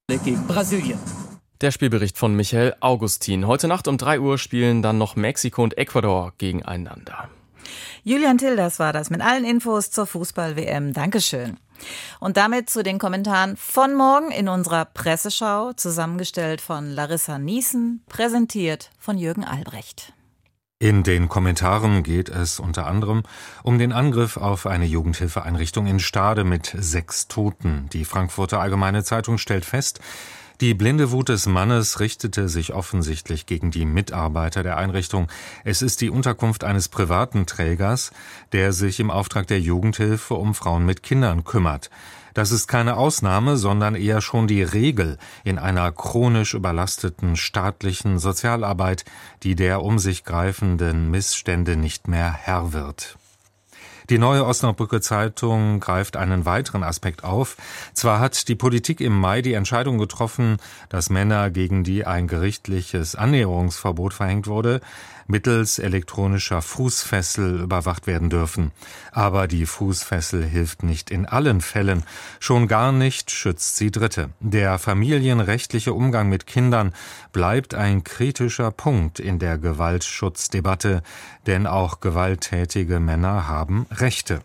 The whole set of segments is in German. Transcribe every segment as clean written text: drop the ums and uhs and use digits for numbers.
gegen Brasilien. Der Spielbericht von Michael Augustin. Heute Nacht um 3 Uhr spielen dann noch Mexiko und Ecuador gegeneinander. Julian Tilders war das mit allen Infos zur Fußball-WM. Dankeschön. Und damit zu den Kommentaren von morgen in unserer Presseschau, zusammengestellt von Larissa Niesen, präsentiert von Jürgen Albrecht. In den Kommentaren geht es unter anderem um den Angriff auf eine Jugendhilfeeinrichtung in Stade mit 6 Toten. Die Frankfurter Allgemeine Zeitung stellt fest, die blinde Wut des Mannes richtete sich offensichtlich gegen die Mitarbeiter der Einrichtung. Es ist die Unterkunft eines privaten Trägers, der sich im Auftrag der Jugendhilfe um Frauen mit Kindern kümmert. Das ist keine Ausnahme, sondern eher schon die Regel in einer chronisch überlasteten staatlichen Sozialarbeit, die der um sich greifenden Missstände nicht mehr Herr wird. Die Neue Osnabrücker Zeitung greift einen weiteren Aspekt auf. Zwar hat die Politik im Mai die Entscheidung getroffen, dass Männer, gegen die ein gerichtliches Annäherungsverbot verhängt wurde, mittels elektronischer Fußfessel überwacht werden dürfen. Aber die Fußfessel hilft nicht in allen Fällen. Schon gar nicht schützt sie Dritte. Der familienrechtliche Umgang mit Kindern bleibt ein kritischer Punkt in der Gewaltschutzdebatte, denn auch gewalttätige Männer haben Rechte.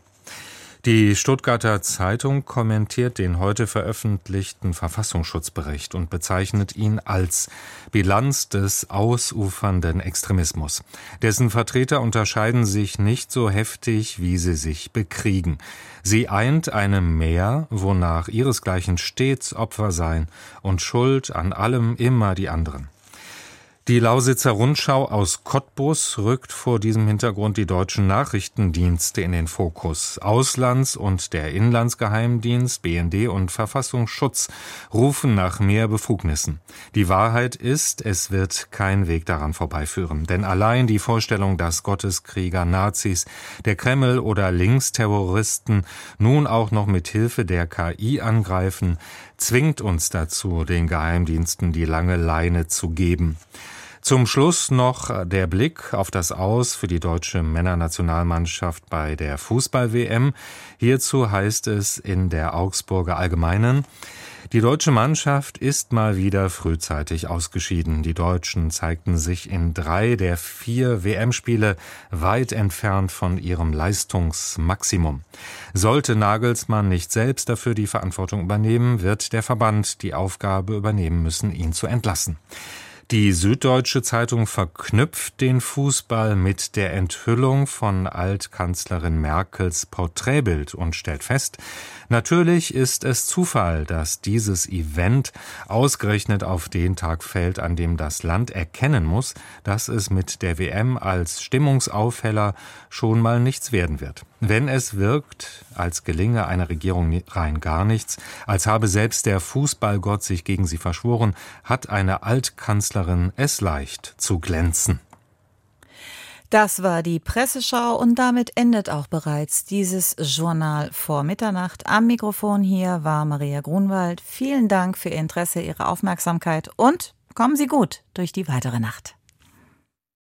Die Stuttgarter Zeitung kommentiert den heute veröffentlichten Verfassungsschutzbericht und bezeichnet ihn als Bilanz des ausufernden Extremismus. Dessen Vertreter unterscheiden sich nicht so heftig, wie sie sich bekriegen. Sie eint eine Mehr, wonach ihresgleichen stets Opfer seien und Schuld an allem immer die anderen. Die Lausitzer Rundschau aus Cottbus rückt vor diesem Hintergrund die deutschen Nachrichtendienste in den Fokus. Auslands- und der Inlandsgeheimdienst, BND und Verfassungsschutz rufen nach mehr Befugnissen. Die Wahrheit ist, es wird kein Weg daran vorbeiführen. Denn allein die Vorstellung, dass Gotteskrieger, Nazis, der Kreml oder Linksterroristen nun auch noch mit Hilfe der KI angreifen, zwingt uns dazu, den Geheimdiensten die lange Leine zu geben. Zum Schluss noch der Blick auf das Aus für die deutsche Männernationalmannschaft bei der Fußball-WM. Hierzu heißt es in der Augsburger Allgemeinen: Die deutsche Mannschaft ist mal wieder frühzeitig ausgeschieden. Die Deutschen zeigten sich in 3 der 4 WM-Spiele weit entfernt von ihrem Leistungsmaximum. Sollte Nagelsmann nicht selbst dafür die Verantwortung übernehmen, wird der Verband die Aufgabe übernehmen müssen, ihn zu entlassen. Die Süddeutsche Zeitung verknüpft den Fußball mit der Enthüllung von Altkanzlerin Merkels Porträtbild und stellt fest, natürlich ist es Zufall, dass dieses Event ausgerechnet auf den Tag fällt, an dem das Land erkennen muss, dass es mit der WM als Stimmungsaufheller schon mal nichts werden wird. Wenn es wirkt, als gelinge einer Regierung rein gar nichts, als habe selbst der Fußballgott sich gegen sie verschworen, hat eine Altkanzlerin es leicht zu glänzen. Das war die Presseschau und damit endet auch bereits dieses Journal vor Mitternacht. Am Mikrofon hier war Maria Grunwald. Vielen Dank für Ihr Interesse, Ihre Aufmerksamkeit und kommen Sie gut durch die weitere Nacht.